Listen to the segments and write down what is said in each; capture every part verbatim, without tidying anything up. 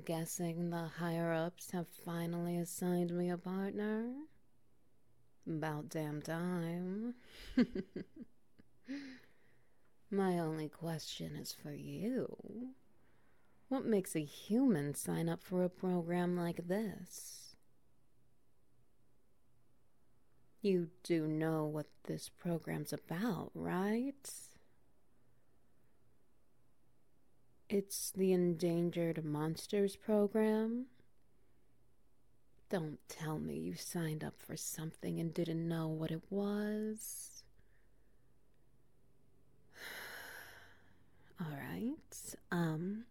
guessing the higher-ups have finally assigned me a partner? About damn time. My only question is for you. What makes a human sign up for a program like this? You do know what this program's about, right? It's the Endangered Monsters program. Don't tell me you signed up for something and didn't know what it was. All right. Um,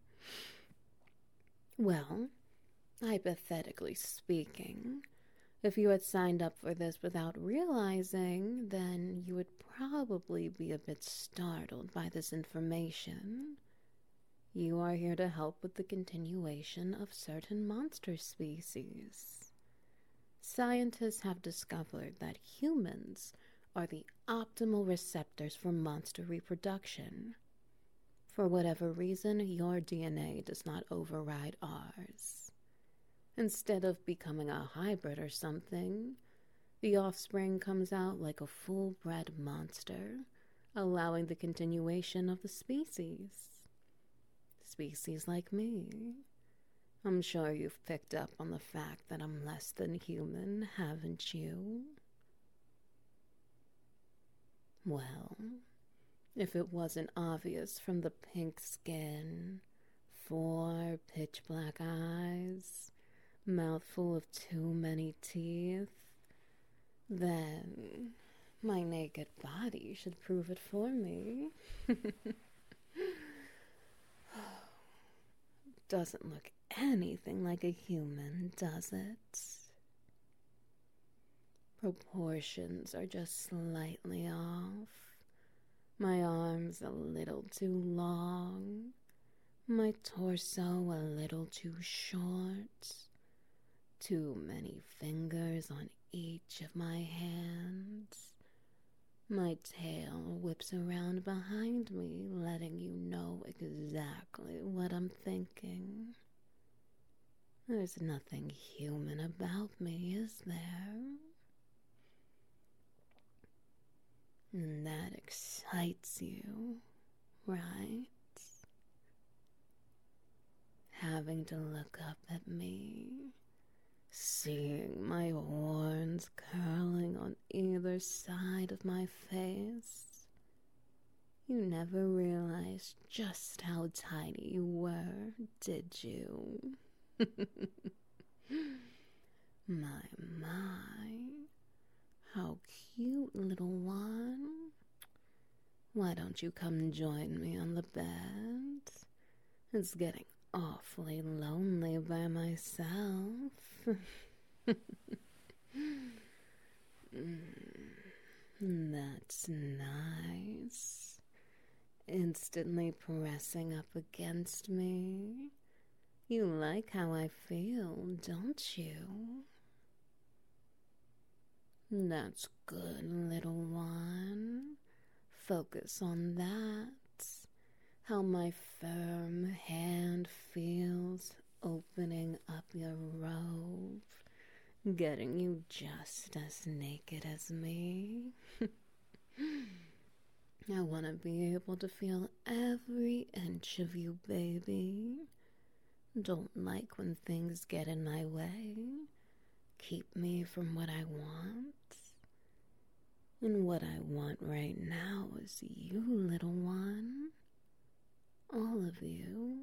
well, hypothetically speaking, if you had signed up for this without realizing, then you would probably be a bit startled by this information. You are here to help with the continuation of certain monster species. Scientists have discovered that humans are the optimal receptors for monster reproduction. For whatever reason, your D N A does not override ours. Instead of becoming a hybrid or something, the offspring comes out like a full-bred monster, allowing the continuation of the species. Species like me. I'm sure you've picked up on the fact that I'm less than human, haven't you? Well, if it wasn't obvious from the pink skin, four pitch black eyes, mouthful of too many teeth, then my naked body should prove it for me. Doesn't look anything like a human, does it? Proportions are just slightly off. My arms a little too long. My torso a little too short. Too many fingers on each of my hands. My tail whips around behind me, letting you know exactly what I'm thinking. There's nothing human about me, is there? And that excites you, right? Having to look up at me, seeing my horns curling on either side of my face. You never realized just how tiny you were, did you? My, my, how cute, little one. Why don't you come join me on the bed? It's getting awfully lonely by myself. That's nice. Instantly pressing up against me. You like how I feel, don't you? That's good, little one. Focus on that. How my firm hand feels opening up your robe, getting you just as naked as me. I want to be able to feel every inch of you, baby. Don't like when things get in my way. Keep me from what I want. And what I want right now is you, little one. All of you.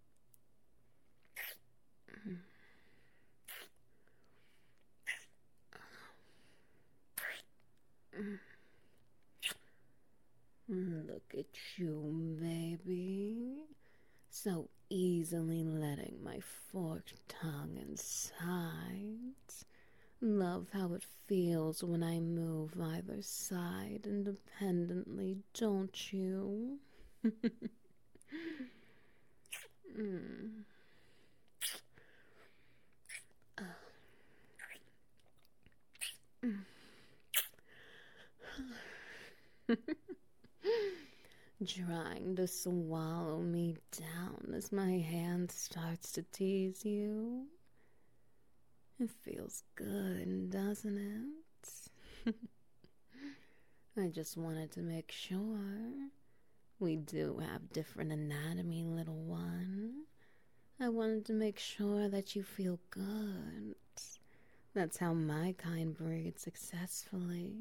Look at you, baby. So easily letting my forked tongue inside. Love how it feels when I move either side independently, don't you? mm. trying to swallow me down as my hand starts to tease you. It feels good, doesn't it? I just wanted to make sure. We do have different anatomy, little one. I wanted to make sure that you feel good. That's how my kind breeds successfully.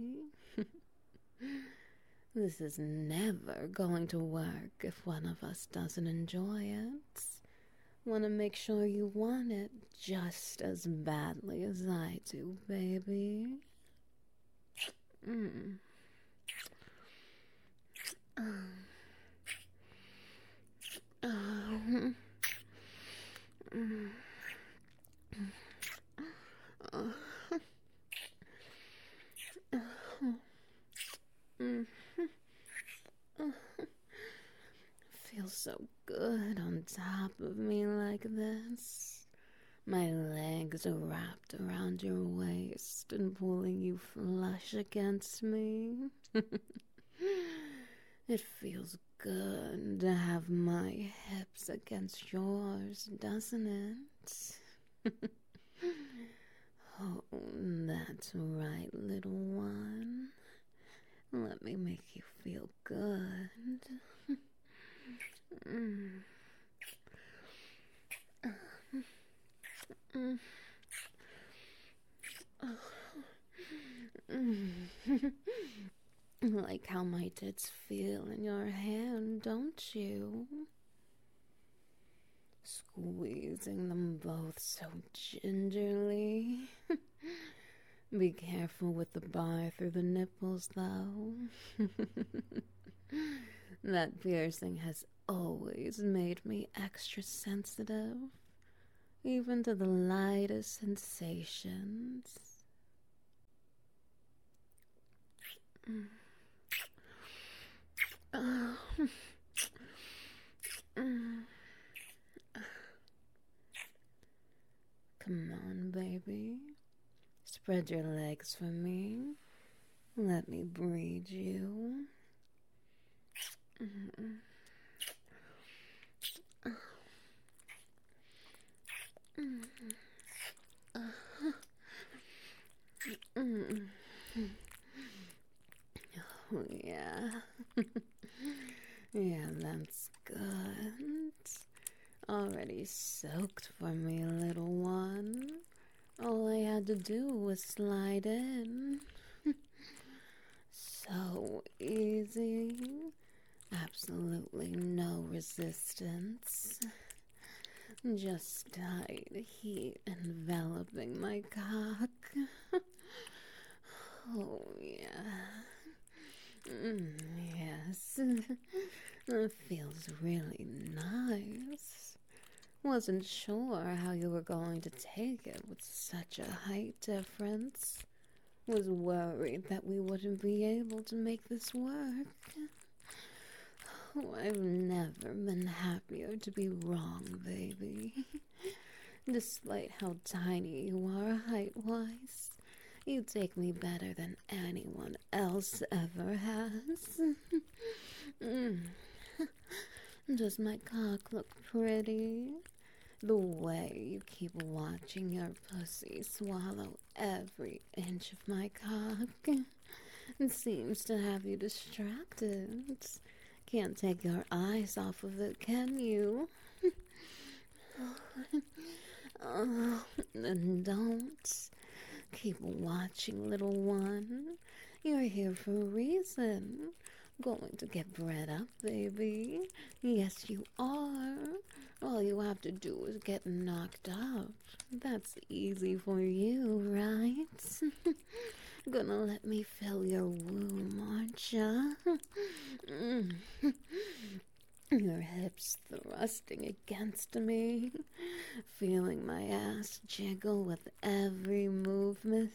This is never going to work if one of us doesn't enjoy it. Want to make sure you want it just as badly as I do, baby. Mm. Oh. Oh. Mm. Oh. Mm. Oh. Feels so good on top of me like this. My legs are wrapped around your waist and pulling you flush against me. It feels good to have my hips against yours, doesn't it? Oh, that's right, little one. Let me make you feel good. Mm. Mm. Oh. Mm. Like how my tits feel in your hand, don't you? Squeezing them both so gingerly. Be careful with the bar through the nipples, though. That piercing has always made me extra sensitive, even to the lightest sensations. Mm. Oh. Mm. Come on, baby. Spread your legs for me. Let me breed you. Mm-mm. Mm-mm. Oh, yeah. Yeah, that's good. Already soaked for me, little one. All I had to do was slide in. So easy. Absolutely no resistance. Just tight heat enveloping my cock. Oh, yeah. Mm, yes. It feels really nice. Wasn't sure how you were going to take it with such a height difference. Was worried that we wouldn't be able to make this work. Oh, I've never been happier to be wrong, baby. Despite how tiny you are height-wise, you take me better than anyone else ever has. Mm. Does my cock look pretty? The way you keep watching your pussy swallow every inch of my cock. It seems to have you distracted. Can't take your eyes off of it, can you? Oh, then don't. Keep watching, little one. You're here for a reason. Going to get bred up, baby. Yes, you are. All you have to do is get knocked up. That's easy for you, right? Gonna let me fill your womb, aren't ya? Mm. Your hips thrusting against me, feeling my ass jiggle with every movement.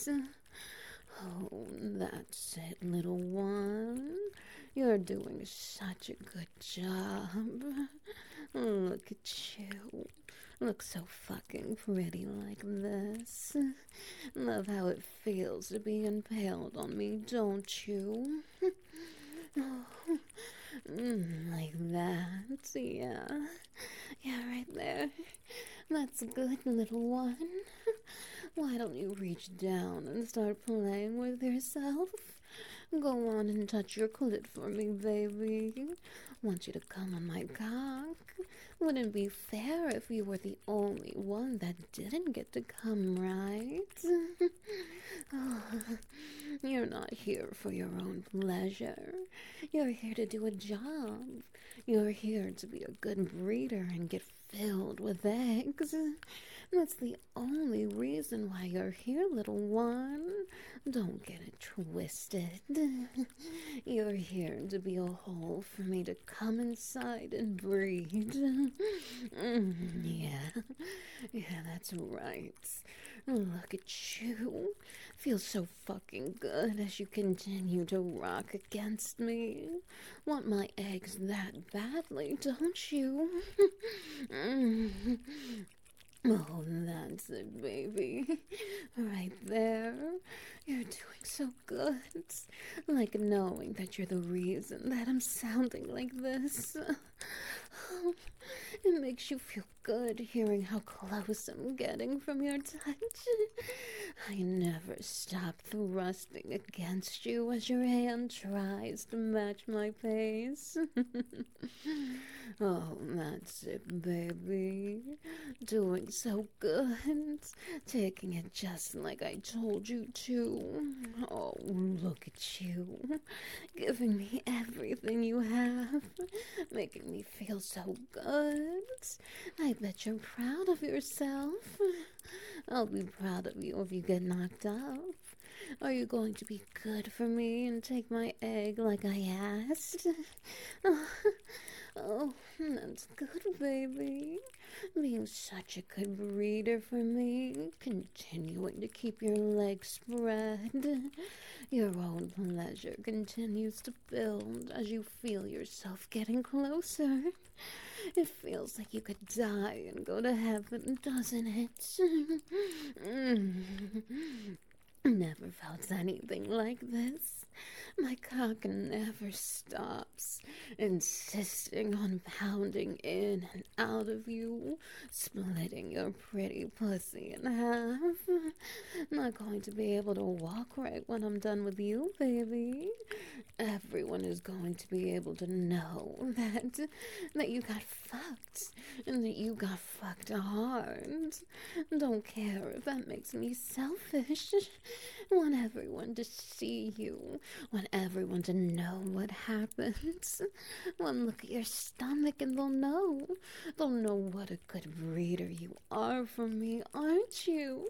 Oh, that's it, little one. You're doing such a good job. Look at you. Look so fucking pretty like this. Love how it feels to be impaled on me, don't you? Oh, Mm, like that. Yeah. Yeah, right there. That's good, little one. Why don't you reach down and start playing with yourself? Go on and touch your clit for me, baby. Want you to come on my cock. Wouldn't be fair if you were the only one that didn't get to come, right? Oh, you're not here for your own pleasure. You're here to do a job. You're here to be a good breeder and get filled with eggs. That's the only reason why you're here, little one. Don't get it twisted. You're here to be a hole for me to come inside and breed. Mm, yeah, yeah, that's right. Look at you. Feels so fucking good as you continue to rock against me. Want my eggs that badly, don't you? Mm. Oh, that's it, baby. Right there. You're doing so good. Like knowing that you're the reason that I'm sounding like this. Oh, it makes you feel good hearing how close I'm getting from your touch. I never stop thrusting against you as your hand tries to match my pace. Oh, that's it, baby. Doing so good. Taking it just like I told you to. Oh, look at you. Giving me everything you have. Making me feel so good. I bet you're proud of yourself. I'll be proud of you if you get knocked up. Are you going to be good for me and take my egg like I asked? Oh, that's good, baby. Being such a good breeder for me. Continuing to keep your legs spread. Your own pleasure continues to build as you feel yourself getting closer. It feels like you could die and go to heaven, doesn't it? Never felt anything like this. My cock never stops, insisting on pounding in and out of you, splitting your pretty pussy in half. Not going to be able to walk right when I'm done with you, baby. Everyone is going to be able to know that that you got fucked and that you got fucked hard. Don't care if that makes me selfish. Want everyone to see you. Want everyone to know what happens. One look at your stomach and they'll know. They'll know what a good breeder you are for me, aren't you?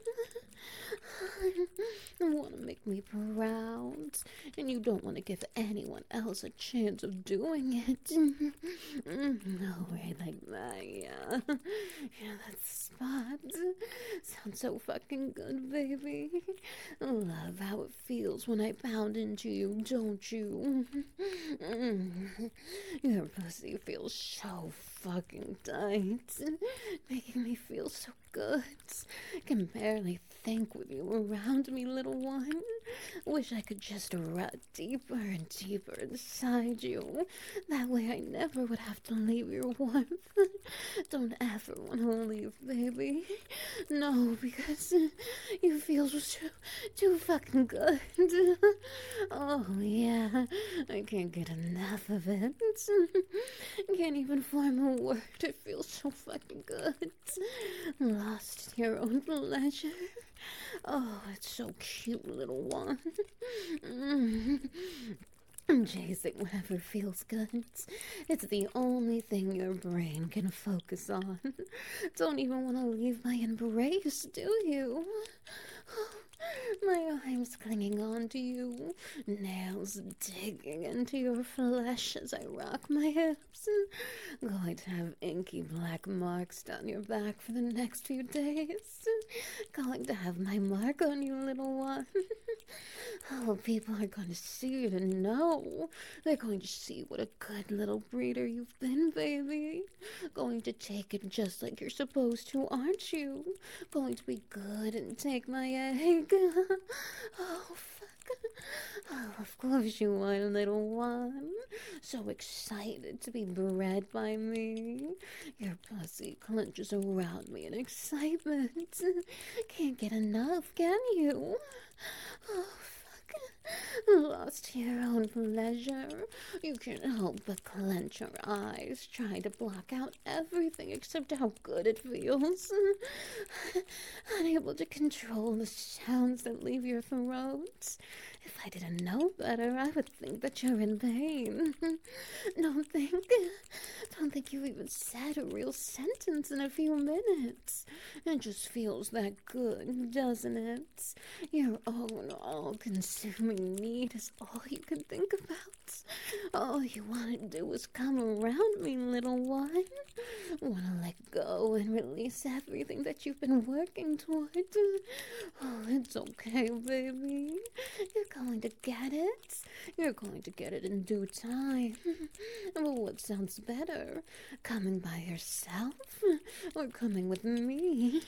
You want to make me proud, and you don't want to give anyone else a chance of doing it. No, right like that, yeah. Yeah, that's the spot. Sounds so fucking good, baby. Love how it feels when I pound into you, don't you? Your pussy feels so fucking tight, making me feel so good. Can barely think with you around me, little one. Wish I could just rut deeper and deeper inside you. That way I never would have to leave your warmth. Don't ever want to leave, baby. No, because you feel too, too fucking good. Oh, yeah. I can't get enough of it. Can't even form a word. It feels so fucking good. Lost in your own pleasure. Oh, it's so cute, little one. I'm chasing whatever feels good. It's the only thing your brain can focus on. Don't even want to leave my embrace, do you? My arms clinging onto you, nails digging into your flesh as I rock my hips. Going to have inky black marks down your back for the next few days. Going to have my mark on you, little one. Oh, people are going to see it and know. They're going to see what a good little breeder you've been, baby. Going to take it just like you're supposed to, aren't you? Going to be good and take my egg. Oh, fuck. Oh, of course you are, little one. so excited to be bred by me. Your pussy clenches around me in excitement. Can't get enough, can you? Oh, lost to your own pleasure. You can't help but clench your eyes, trying to block out everything except how good it feels. Unable to control the sounds that leave your throat. If I didn't know better, I would think that you're in pain. Don't think, don't think you even said a real sentence in a few minutes. It just feels that good, doesn't it? Your own all-consuming need is all you can think about. All you want to do is come around me, little one. Want to let go and release everything that you've been working toward. Oh, it's okay, baby. You're going to get it. You're going to get it in due time. But what sounds better? Coming by yourself or coming with me?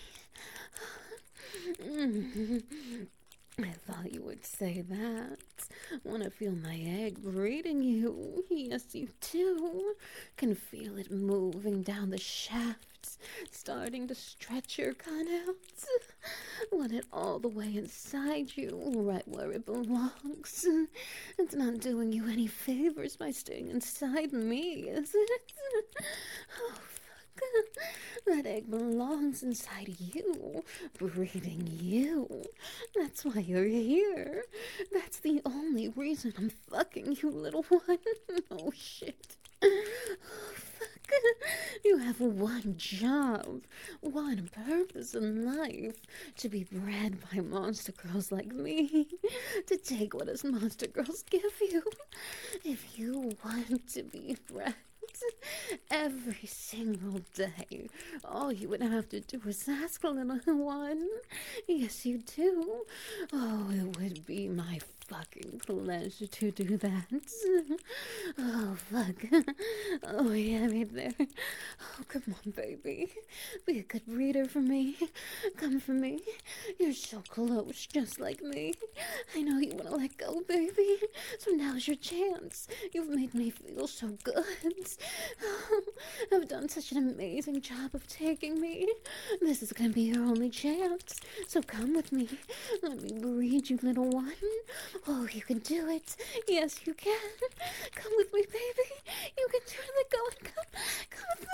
I thought you would say that. Want to feel my egg breathing you? Yes, you do. Can feel it moving down the shaft, starting to stretch your cutouts. Want it all the way inside you, right where it belongs. It's not doing you any favors by staying inside me, is it? Oh, that egg belongs inside you, breathing you. That's why you're here. That's the only reason I'm fucking you, little one. Oh, shit. Oh, fuck. You have one job, one purpose in life, to be bred by monster girls like me, to take what us monster girls give you. If you want to be bred every single day, all you would have to do is ask, little one. Yes, you do. Oh, it would be my fucking pleasure to do that. Oh, fuck. Oh, yeah, me there. Oh, come on, baby. Be a good breeder for me. Come for me. You're so close, just like me. I know you want to let go, baby. So now's your chance. You've made me feel so good. Oh, I've done such an amazing job of taking me. This is going to be your only chance. So come with me. Let me breed you, little one. Oh, you can do it. Yes, you can. Come with me, baby. You can do it. Let go and come. Come with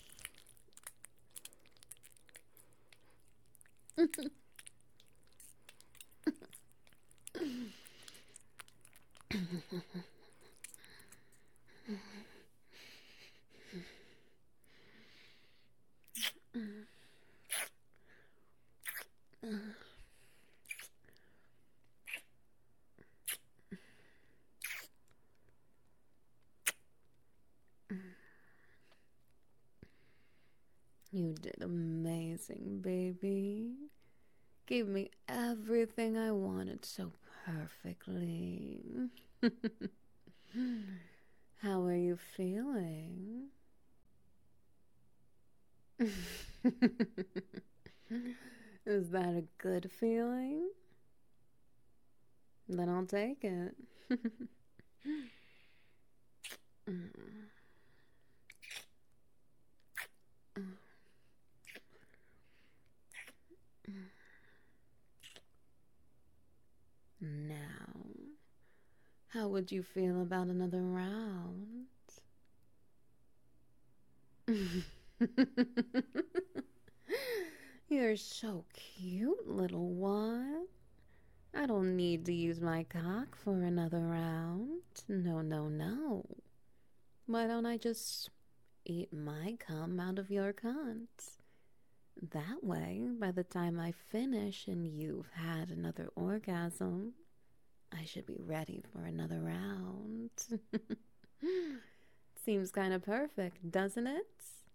me. You did amazing, baby. Gave me everything I wanted so perfectly. How are you feeling? Is that a good feeling? Then I'll take it. Now, how would you feel about another round? You're so cute, little one. I don't need to use my cock for another round. No, no, no. Why don't I just eat my cum out of your cunt? That way, by the time I finish and you've had another orgasm, I should be ready for another round. Seems kind of perfect, doesn't it?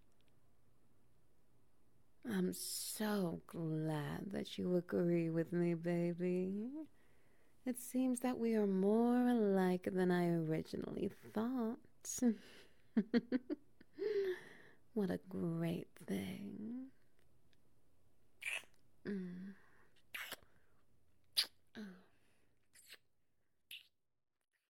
I'm so glad that you agree with me, baby. It seems that we are more alike than I originally thought. What a great thing. Mm.